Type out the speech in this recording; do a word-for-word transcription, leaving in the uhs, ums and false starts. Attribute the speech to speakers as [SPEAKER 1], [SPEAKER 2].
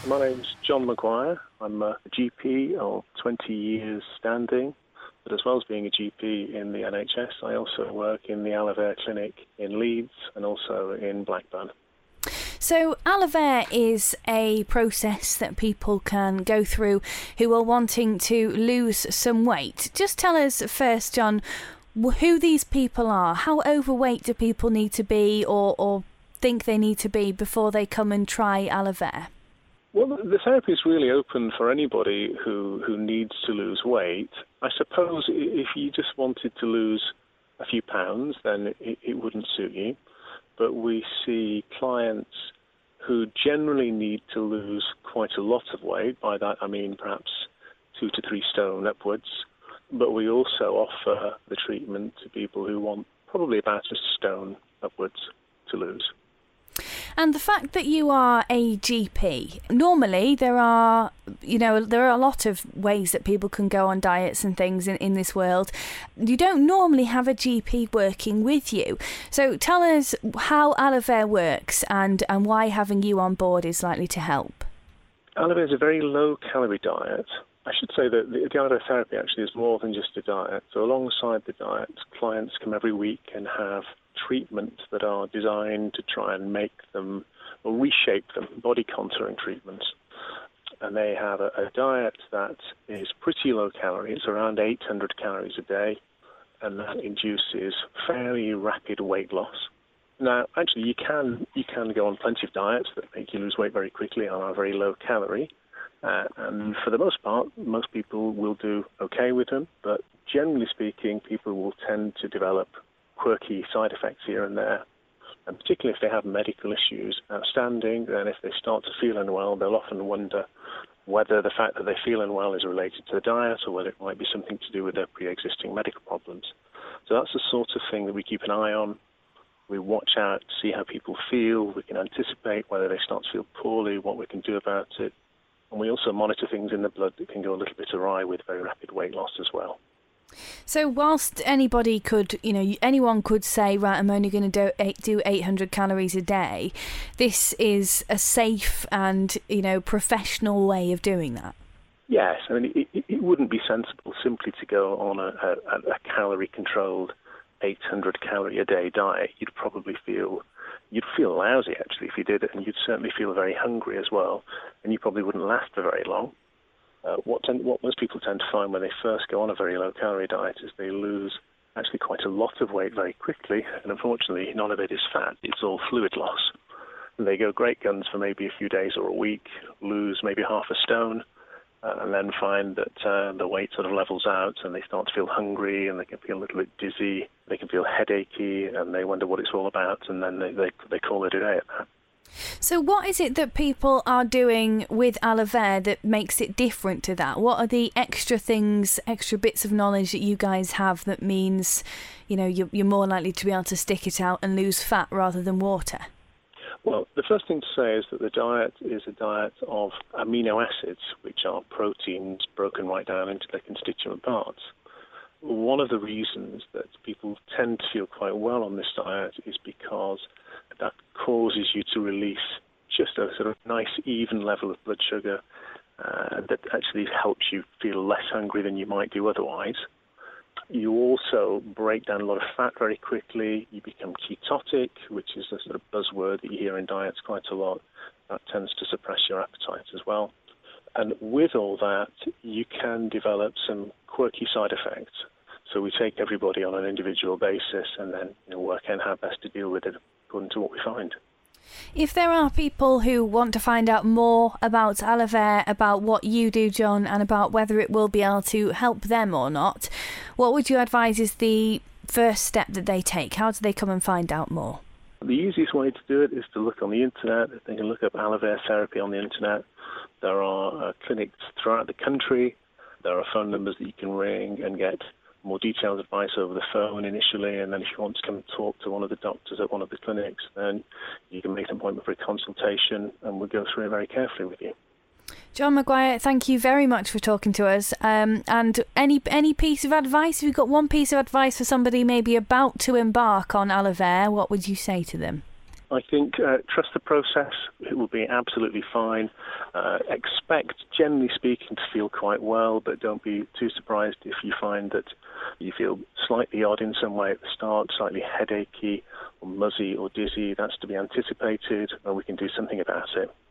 [SPEAKER 1] My name's John Maguire. I'm a G P of twenty years standing, but as well as being a G P in the N H S, I also work in the Alavere Clinic in Leeds and also in Blackburn.
[SPEAKER 2] So Alavere is a process that people can go through who are wanting to lose some weight. Just tell us first, John, who these people are. How overweight do people need to be or, or think they need to be before they come and try Alavere?
[SPEAKER 1] Well, the therapy is really open for anybody who, who needs to lose weight. I suppose if you just wanted to lose a few pounds, then it, it wouldn't suit you. But we see clients who generally need to lose quite a lot of weight. By that I mean perhaps two to three stone upwards. But we also offer the treatment to people who want probably about a stone upwards to lose.
[SPEAKER 2] And the fact that you are a G P, normally there are, you know, there are a lot of ways that people can go on diets and things in, in this world. You don't normally have a G P working with you. So tell us how Alavere works and, and why having you on board is likely to help.
[SPEAKER 1] Alavere is a very low-calorie diet. I should say that the, the Alavere therapy actually is more than just a diet. So alongside the diet, clients come every week and have treatments that are designed to try and make them or reshape them, body contouring treatments. And they have a, a diet that is pretty low calorie. It's around eight hundred calories a day, and that induces fairly rapid weight loss. Now, actually, you can you can go on plenty of diets that make you lose weight very quickly and are very low calorie. Uh, and for the most part, most people will do okay with them. But generally speaking, people will tend to develop quirky side effects here and there. And particularly if they have medical issues outstanding, then if they start to feel unwell, they'll often wonder whether the fact that they feel unwell is related to the diet or whether it might be something to do with their pre-existing medical problems. So that's the sort of thing that we keep an eye on. We watch out to see how people feel. We can anticipate whether they start to feel poorly, what we can do about it. And we also monitor things in the blood that can go a little bit awry with very rapid weight loss as well.
[SPEAKER 2] So whilst anybody could, you know, anyone could say, right, I'm only going to do eight, do eight hundred calories a day, this is a safe and, you know, professional way of doing that.
[SPEAKER 1] Yes, I mean, it, it wouldn't be sensible simply to go on a, a, a calorie-controlled eight hundred calorie a day diet. You'd probably feel, you'd feel lousy actually if you did it, and you'd certainly feel very hungry as well, and you probably wouldn't last for very long. Uh, what, tend, what most people tend to find when they first go on a very low-calorie diet is they lose actually quite a lot of weight very quickly, and unfortunately none of it is fat, it's all fluid loss. And they go great guns for maybe a few days or a week, lose maybe half a stone, uh, and then find that uh, the weight sort of levels out and they start to feel hungry and they can feel a little bit dizzy, they can feel headachy, and they wonder what it's all about, and then they, they, they call it a day at that.
[SPEAKER 2] So what is it that people are doing with Alavere that makes it different to that? What are the extra things, extra bits of knowledge that you guys have that means, you know, you're, you're more likely to be able to stick it out and lose fat rather than water?
[SPEAKER 1] Well, the first thing to say is that the diet is a diet of amino acids, which are proteins broken right down into their constituent parts. One of the reasons that people tend to feel quite well on this diet is because that causes you to release just a sort of nice, even level of blood sugar uh, that actually helps you feel less hungry than you might do otherwise. You also break down a lot of fat very quickly. You become ketotic, which is a sort of buzzword that you hear in diets quite a lot. That tends to suppress your appetite as well. And with all that, you can develop some quirky side effects. So we take everybody on an individual basis and then, you know, work out how best to deal with it according to what we find.
[SPEAKER 2] If there are people who want to find out more about Alavere, about what you do, John, and about whether it will be able to help them or not, what would you advise is the first step that they take? How do they come and find out more?
[SPEAKER 1] The easiest way to do it is to look on the internet. They can look up Alavere therapy on the internet. There are uh, clinics throughout the country. There are phone numbers that you can ring and get more detailed advice over the phone initially, and then if you want to come and talk to one of the doctors at one of the clinics, then you can make an appointment for a consultation and we'll go through it very carefully with you.
[SPEAKER 2] John Maguire, thank you very much for talking to us. Um, and any any piece of advice, if you've got one piece of advice for somebody maybe about to embark on Alavere, what would you say to them?
[SPEAKER 1] I think uh, trust the process. It will be absolutely fine. Uh, expect, generally speaking, to feel quite well, but don't be too surprised if you find that you feel slightly odd in some way at the start, slightly headachy or muzzy or dizzy. That's to be anticipated, and we can do something about it.